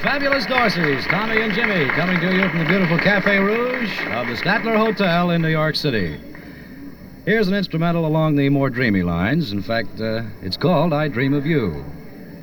fabulous Dorseys, Tommy and Jimmy, coming to you from the beautiful Cafe Rouge of the Statler Hotel in New York City. Here's an instrumental along the more dreamy lines. In fact, it's called I Dream of You.